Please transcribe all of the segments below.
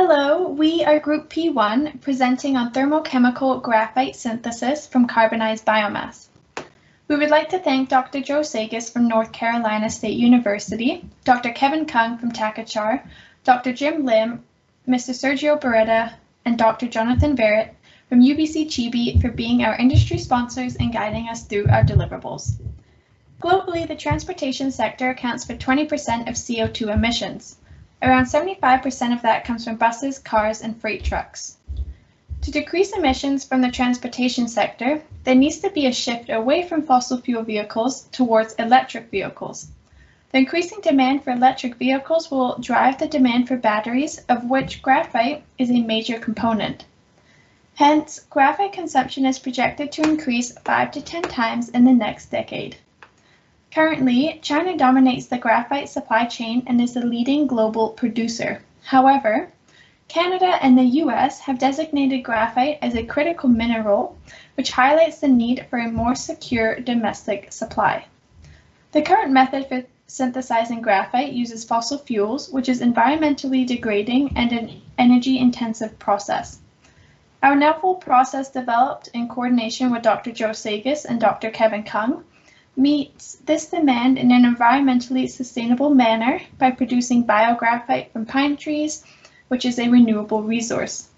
Hello, we are Group P1 presenting on thermochemical graphite synthesis from carbonized biomass. We would like to thank Dr. Joe Sagas from North Carolina State University, Dr. Kevin Kung from Takachar, Dr. Jim Lim, Mr. Sergio Beretta, and Dr. Jonathan Barrett from UBC Chibi for being our industry sponsors and guiding us through our deliverables. Globally, the transportation sector accounts for 20% of CO2 emissions. Around 75% of that comes from buses, cars, and freight trucks. To decrease emissions from the transportation sector, there needs to be a shift away from fossil fuel vehicles towards electric vehicles. The increasing demand for electric vehicles will drive the demand for batteries, of which graphite is a major component. Hence, graphite consumption is projected to increase 5 to 10 times in the next decade. Currently, China dominates the graphite supply chain and is the leading global producer. However, Canada and the US have designated graphite as a critical mineral, which highlights the need for a more secure domestic supply. The current method for synthesizing graphite uses fossil fuels, which is environmentally degrading and an energy-intensive process. Our novel process, developed in coordination with Dr. Joe Sagas and Dr. Kevin Kung, meets this demand in an environmentally sustainable manner by producing biographite from pine trees, which is a renewable resource.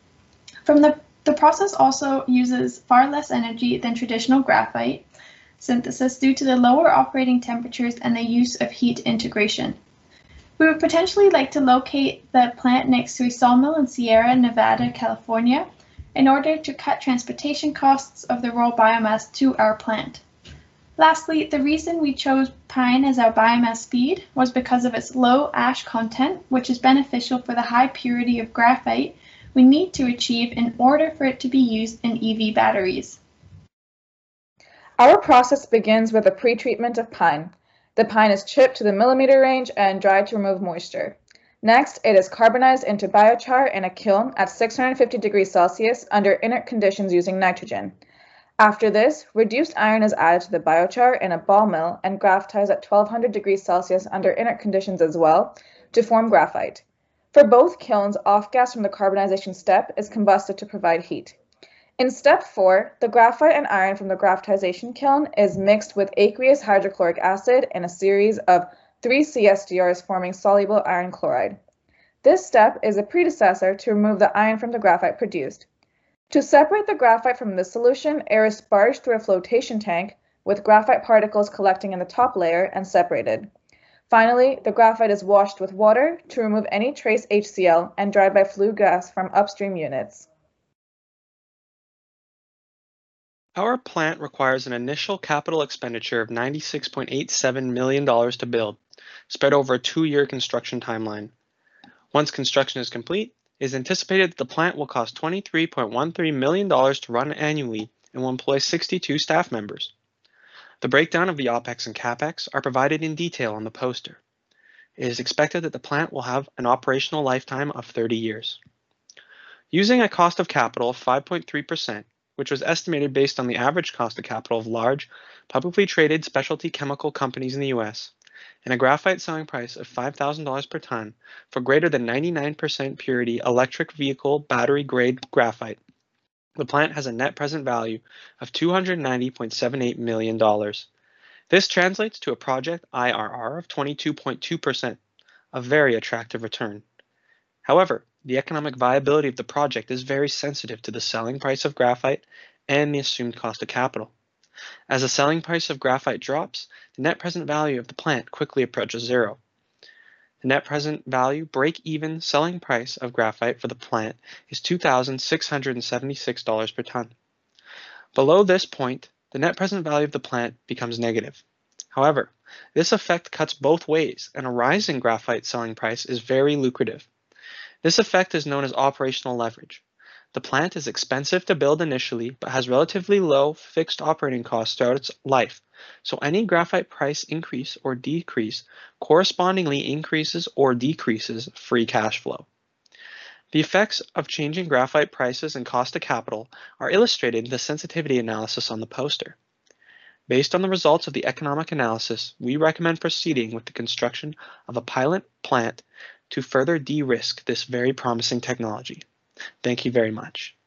The process also uses far less energy than traditional graphite synthesis due to the lower operating temperatures and the use of heat integration. We would potentially like to locate the plant next to a sawmill in Sierra Nevada, California, in order to cut transportation costs of the raw biomass to our plant. Lastly, the reason we chose pine as our biomass feed was because of its low ash content, which is beneficial for the high purity of graphite we need to achieve in order for it to be used in EV batteries. Our process begins with a pre-treatment of pine. The pine is chipped to the millimeter range and dried to remove moisture. Next, it is carbonized into biochar in a kiln at 650 degrees Celsius under inert conditions using nitrogen. After this, reduced iron is added to the biochar in a ball mill and graphitized at 1200 degrees Celsius under inert conditions as well to form graphite. For both kilns, off-gas from the carbonization step is combusted to provide heat. In step 4, the graphite and iron from the graphitization kiln is mixed with aqueous hydrochloric acid in a series of 3 CSDRs forming soluble iron chloride. This step is a predecessor to remove the iron from the graphite produced. To separate the graphite from this solution, air is sparged through a flotation tank with graphite particles collecting in the top layer and separated. Finally, the graphite is washed with water to remove any trace HCl and dried by flue gas from upstream units. Our plant requires an initial capital expenditure of $96.87 million to build, spread over a 2-year construction timeline. Once construction is complete, it is anticipated that the plant will cost $23.13 million to run annually and will employ 62 staff members. The breakdown of the OPEX and CAPEX are provided in detail on the poster. It is expected that the plant will have an operational lifetime of 30 years. Using a cost of capital of 5.3%, which was estimated based on the average cost of capital of large, publicly traded specialty chemical companies in the US, and a graphite selling price of $5,000 per ton for greater than 99% purity electric vehicle battery grade graphite, the plant has a net present value of $290.78 million. This translates to a project IRR of 22.2%, a very attractive return. However, the economic viability of the project is very sensitive to the selling price of graphite and the assumed cost of capital. As the selling price of graphite drops, the net present value of the plant quickly approaches zero. The net present value break-even selling price of graphite for the plant is $2,676 per ton. Below this point, the net present value of the plant becomes negative. However, this effect cuts both ways, and a rising graphite selling price is very lucrative. This effect is known as operational leverage. The plant is expensive to build initially, but has relatively low fixed operating costs throughout its life, so any graphite price increase or decrease correspondingly increases or decreases free cash flow. The effects of changing graphite prices and cost of capital are illustrated in the sensitivity analysis on the poster. Based on the results of the economic analysis, we recommend proceeding with the construction of a pilot plant to further de-risk this very promising technology. Thank you very much.